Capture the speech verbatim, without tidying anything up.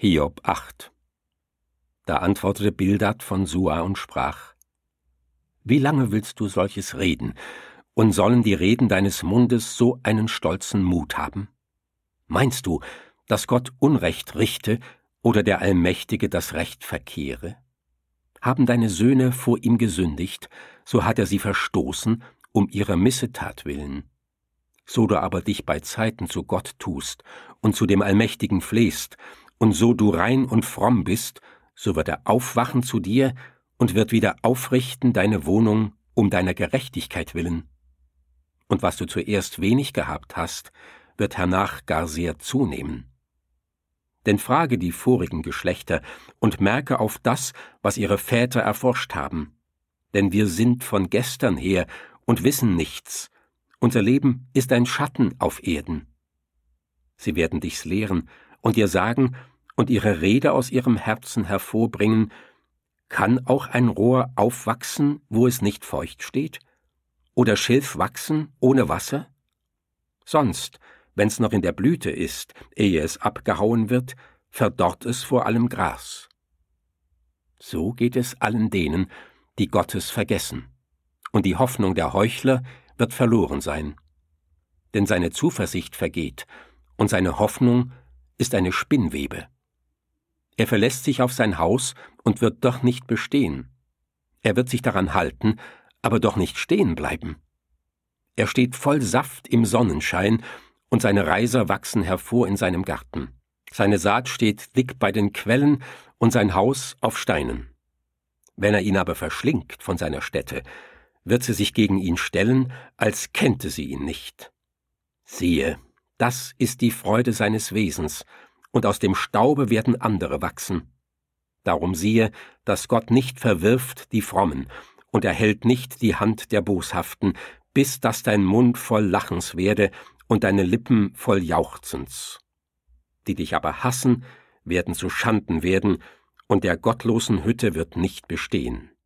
Hiob acht. Da antwortete Bildad von Sua und sprach: Wie lange willst du solches reden, und sollen die Reden deines Mundes so einen stolzen Mut haben? Meinst du, dass Gott Unrecht richte oder der Allmächtige das Recht verkehre? Haben deine Söhne vor ihm gesündigt, so hat er sie verstoßen, um ihrer Missetat willen. So du aber dich bei Zeiten zu Gott tust und zu dem Allmächtigen flehst, und so du rein und fromm bist, so wird er aufwachen zu dir und wird wieder aufrichten deine Wohnung um deiner Gerechtigkeit willen. Und was du zuerst wenig gehabt hast, wird hernach gar sehr zunehmen. Denn frage die vorigen Geschlechter und merke auf das, was ihre Väter erforscht haben. Denn wir sind von gestern her und wissen nichts. Unser Leben ist ein Schatten auf Erden. Sie werden dich's lehren und dir sagen und ihre Rede aus ihrem Herzen hervorbringen: Kann auch ein Rohr aufwachsen, wo es nicht feucht steht? Oder Schilf wachsen ohne Wasser? Sonst, wenn's noch in der Blüte ist, ehe es abgehauen wird, verdorrt es vor allem Gras. So geht es allen denen, die Gottes vergessen, und die Hoffnung der Heuchler wird verloren sein. Denn seine Zuversicht vergeht, und seine Hoffnung ist eine Spinnwebe. Er verlässt sich auf sein Haus und wird doch nicht bestehen. Er wird sich daran halten, aber doch nicht stehen bleiben. Er steht voll Saft im Sonnenschein, und seine Reiser wachsen hervor in seinem Garten. Seine Saat steht dick bei den Quellen und sein Haus auf Steinen. Wenn er ihn aber verschlingt von seiner Stätte, wird sie sich gegen ihn stellen, als kennte sie ihn nicht. Siehe, das ist die Freude seines Wesens, und aus dem Staube werden andere wachsen. Darum siehe, dass Gott nicht verwirft die Frommen, und er hält nicht die Hand der Boshaften, bis dass dein Mund voll Lachens werde und deine Lippen voll Jauchzens. Die dich aber hassen, werden zu Schanden werden, und der gottlosen Hütte wird nicht bestehen.